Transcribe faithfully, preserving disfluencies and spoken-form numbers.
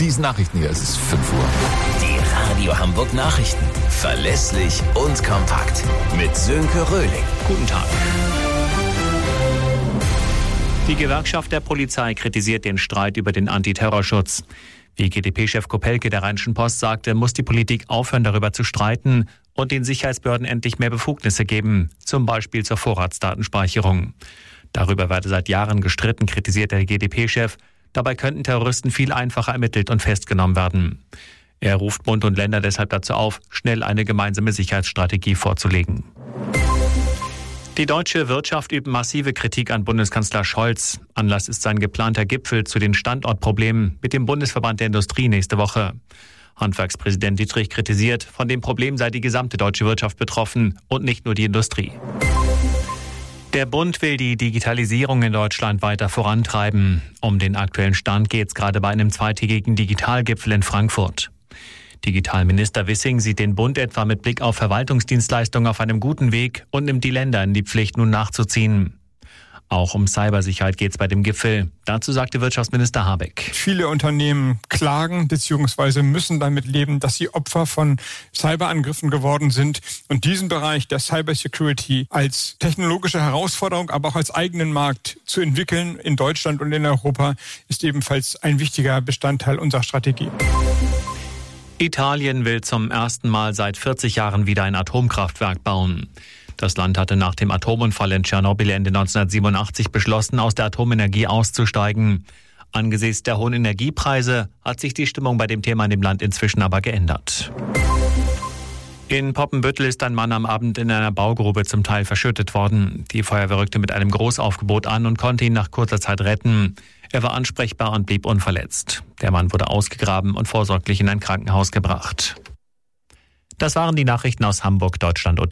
diesen Nachrichten hier. Es ist fünf Uhr. Die Radio Hamburg Nachrichten. Verlässlich und kompakt. Mit Sönke Röhling. Guten Tag. Die Gewerkschaft der Polizei kritisiert den Streit über den Antiterrorschutz. Wie G D P-Chef Kopelke der Rheinischen Post sagte, muss die Politik aufhören, darüber zu streiten und den Sicherheitsbehörden endlich mehr Befugnisse geben, zum Beispiel zur Vorratsdatenspeicherung. Darüber werde seit Jahren gestritten, kritisiert der G D P-Chef. Dabei könnten Terroristen viel einfacher ermittelt und festgenommen werden. Er ruft Bund und Länder deshalb dazu auf, schnell eine gemeinsame Sicherheitsstrategie vorzulegen. Die deutsche Wirtschaft übt massive Kritik an Bundeskanzler Scholz. Anlass ist sein geplanter Gipfel zu den Standortproblemen mit dem Bundesverband der Industrie nächste Woche. Handwerkspräsident Dietrich kritisiert, von dem Problem sei die gesamte deutsche Wirtschaft betroffen und nicht nur die Industrie. Der Bund will die Digitalisierung in Deutschland weiter vorantreiben. Um den aktuellen Stand geht es gerade bei einem zweitägigen Digitalgipfel in Frankfurt. Digitalminister Wissing sieht den Bund etwa mit Blick auf Verwaltungsdienstleistungen auf einem guten Weg und nimmt die Länder in die Pflicht, nun nachzuziehen. Auch um Cybersicherheit geht es bei dem Gipfel. Dazu sagte Wirtschaftsminister Habeck. Viele Unternehmen klagen bzw. müssen damit leben, dass sie Opfer von Cyberangriffen geworden sind. Und diesen Bereich der Cybersecurity als technologische Herausforderung, aber auch als eigenen Markt zu entwickeln in Deutschland und in Europa, ist ebenfalls ein wichtiger Bestandteil unserer Strategie. Italien will zum ersten Mal seit vierzig Jahren wieder ein Atomkraftwerk bauen. Das Land hatte nach dem Atomunfall in Tschernobyl Ende neunzehnhundertsiebenundachtzig beschlossen, aus der Atomenergie auszusteigen. Angesichts der hohen Energiepreise hat sich die Stimmung bei dem Thema in dem Land inzwischen aber geändert. In Poppenbüttel ist ein Mann am Abend in einer Baugrube zum Teil verschüttet worden. Die Feuerwehr rückte mit einem Großaufgebot an und konnte ihn nach kurzer Zeit retten. Er war ansprechbar und blieb unverletzt. Der Mann wurde ausgegraben und vorsorglich in ein Krankenhaus gebracht. Das waren die Nachrichten aus Hamburg, Deutschland und